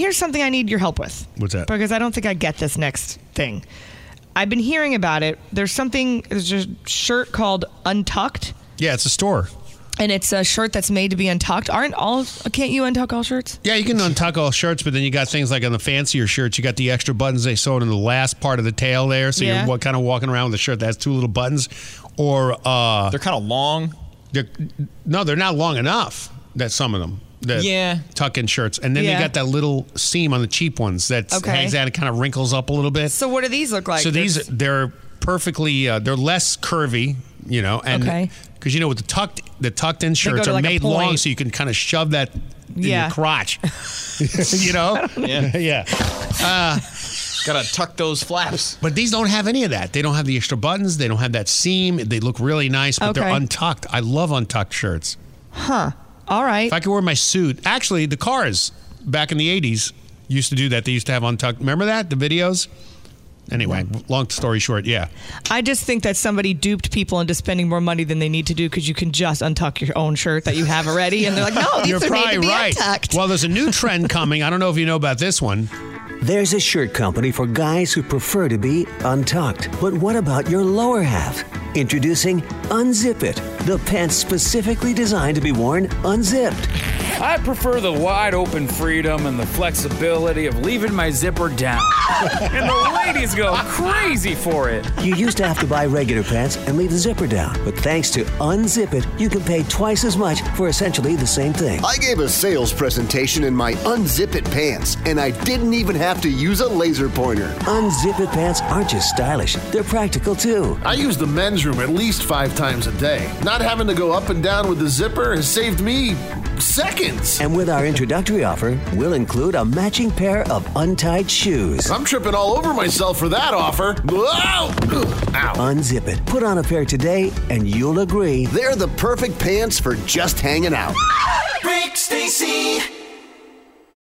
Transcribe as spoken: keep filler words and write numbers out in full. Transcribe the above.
here's something I need your help with. What's that? Because I don't think I get this next thing. I've been hearing about it. There's something, there's a shirt called Untucked. Yeah, it's a store. And it's a shirt that's made to be untucked. Aren't all, can't you untuck all shirts? Yeah, you can untuck all shirts, but then you got things like on the fancier shirts, you got the extra buttons they sew in the last part of the tail there. So Yeah. you're kind of walking around with a shirt that has two little buttons. Or, uh, They're kind of long. they're, no, they're not long enough, that some of them. The Yeah. tuck-in shirts. And then Yeah. they got that little seam on the cheap ones that Okay. hangs out and kind of wrinkles up a little bit. So what do these look like? So these, There's- they're perfectly, uh, they're less curvy, you know, and Okay. because you know with the tucked, the tucked in go shirts to are like a made long, point. so you can kind of shove that in Yeah. your crotch, you know, Yeah. yeah. Uh, Gotta tuck those flaps. but these don't have any of that. They don't have the extra buttons. They don't have that seam. They look really nice, but they're Okay. untucked. I love untucked shirts. Huh. All right. If I could wear my suit, actually, the Cars back in the eighties used to do that. They used to have untucked. Remember that? The videos? Anyway, long story short, yeah. I just think that somebody duped people into spending more money than they need to do because you can just untuck your own shirt that you have already. And they're like, no, these You're are made probably to be right. untucked. Well, there's a new trend coming. I don't know if you know about this one. There's a shirt company for guys who prefer to be untucked. But what about your lower half? Introducing Unzip It, the pants specifically designed to be worn unzipped. I prefer the wide open freedom and the flexibility of leaving my zipper down. And the ladies go crazy for it. You used to have to buy regular pants and leave the zipper down. But thanks to Unzip It, you can pay twice as much for essentially the same thing. I gave a sales presentation in my Unzip It pants, and I didn't even have to use a laser pointer. Unzip It pants aren't just stylish, they're practical too. I use the men's room at least five times a day. Not having to go up and down with the zipper has saved me seconds. And with our introductory offer, we'll include a matching pair of untied shoes. I'm tripping all over myself for that offer. Ow! Ow. Unzip it. Put on a pair today, and you'll agree They're the perfect pants for just hanging out. Rick Stacy.